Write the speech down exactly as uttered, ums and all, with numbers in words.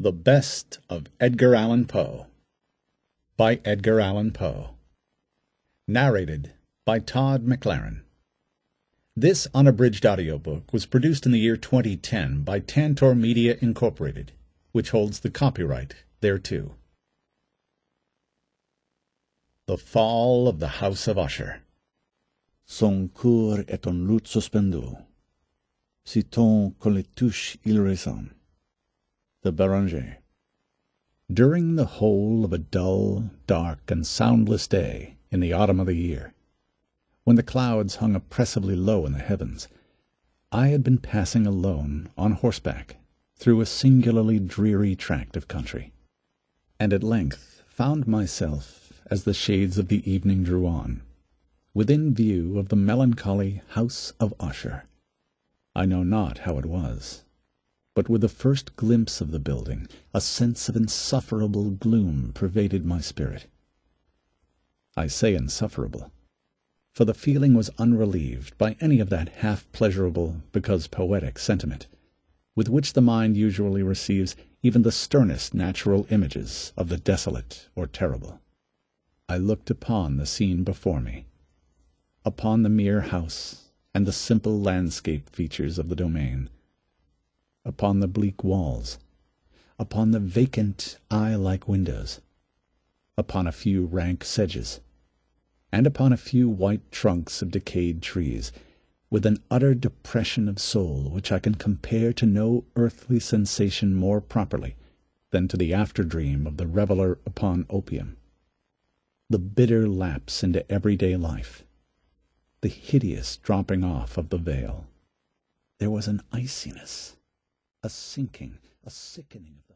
The Best of Edgar Allan Poe by Edgar Allan Poe. Narrated by Todd McLaren. This unabridged audiobook was produced in the year twenty ten by Tantor Media Incorporated, which holds the copyright thereto. The Fall of the House of Usher. Son coeur est en lutte suspendu. Si ton qu'on le touche il résonne. The Beranger. During the whole of a dull, dark, and soundless day in the autumn of the year, when the clouds hung oppressively low in the heavens, I had been passing alone on horseback through a singularly dreary tract of country, and at length found myself, as the shades of the evening drew on, within view of the melancholy House of Usher. I know not how it was, but with the first glimpse of the building, a sense of insufferable gloom pervaded my spirit. I say insufferable, for the feeling was unrelieved by any of that half-pleasurable, because poetic, sentiment with which the mind usually receives even the sternest natural images of the desolate or terrible. I looked upon the scene before me, upon the mere house and the simple landscape features of the domain, upon the bleak walls, upon the vacant eye-like windows, upon a few rank sedges, and upon a few white trunks of decayed trees, with an utter depression of soul which I can compare to no earthly sensation more properly than to the after-dream of the reveller upon opium. The bitter lapse into everyday life, the hideous dropping off of the veil. There was an iciness, a sinking, a sickening of the